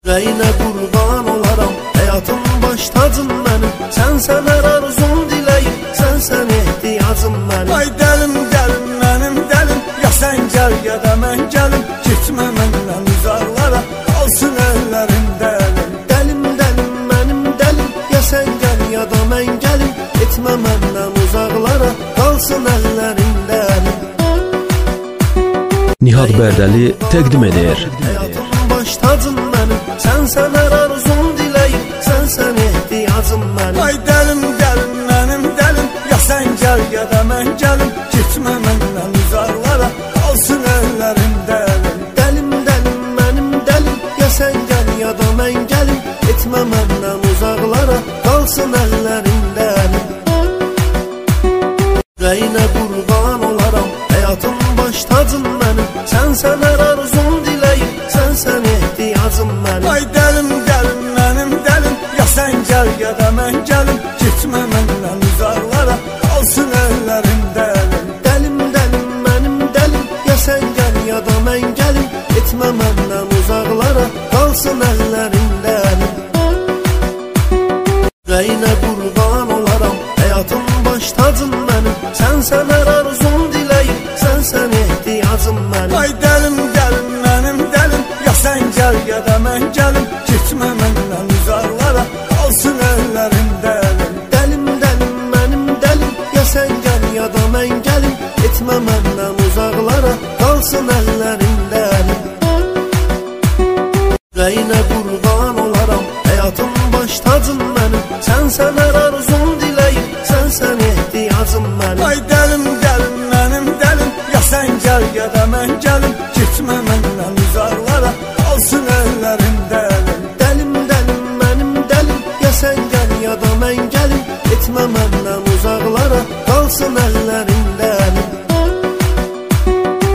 Rəyinə qurban olaram, həyatım baş tacım mənim. Sənsən hər arzum diləyim, sənsən ehtiyacım mənim. Ay dəlim, dəlim, mənim dəlim, ya sən gəl, ya da mən gəlim. Gitmə məndən uzaqlara, qalsın əllərində əlim. Dəlim, dəlim, mənim dəlim, ya sən gəl, ya da mən gəlim. Etmə məndən uzaqlara, qalsın əllərində əlim. Nihat Bərdəli təqdim edir. Həyatım baş tacım mənim, sənsən hər arzum diləyim, sənsən ehtiyacım mənim. Ay dəlim, dəlim, mənim dəlim, ya sən gəl, ya da mən gəlim. Gitmə məndən uzaqlara, qalsın əllərində əlim. Dəlim, dəlim, mənim dəlim, ya sən gəl, ya da mən gəlim. Etmə məndən uzaqlara, qalsın əllərində əlim. Rəyinə qurban olaram, həyatım baş tacım mənim. Sənsən hər arzum diləyim, sənsən ehtiyacım mənim. Ay dəlim, dəlim, mənim dəlim, ya sən gəl, ya da mən gəlim. Gitmə məndən uzaqlara, qalsın əllərində əlim. Dəlim, dəlim, mənim dəlim, ya sən gəl, ya da mən gəlim. Etmə məndən uzaqlara, qalsın əllərində əlim. Rəyinə qurban olaram, həyatım baş tacım mənim. Sənsən hər arzum diləyim, sənsən ehtiyacım mənim. Ay dəlim, dəlim, mənim dəlim, ya sən gəl, ya da mən gəlim. Gitmə məndən uzaqlara, qalsın əllərində əlim. Dəlim, dəlim, mənim dəlim, ya sən gəl, ya da mən gəlim. Etmə məndən uzaqlara, qalsın əllərində əlim. Rəyinə qurban olaram, həyatım baş tacım mənim. Sənsən hər arzum diləyim, sənsən ehtiyacım mənim. Dəlim, dəlim, mənim dəlim, ya sən gəl, ya da mən gəlim. Etmə məndən uzaqlara, qalsın əllərində əlim. Ay dəlim, dəlim, mənim dəlim, ya sən gəl, ya da mən gəlim. Etmə məndən uzaqlara, qalsın əllərində əlim. Rəyinə qurban olaram, həyatım baş tacım mənim. Sənsən hər arzum diləyim, sənsən ehtiyacım mənim. Ay dəlim, dəlim, mənim dəlim, ya sən gəl, ya da mən gəlim. Gitmə məndən uzaqlara, qalsın əllərində əlim. Dəlim, dəlim, mənim dəlim, ya sən gəl, ya da mən gəlim. Etmə məndən uzaqlara, qalsın əllərində əlim.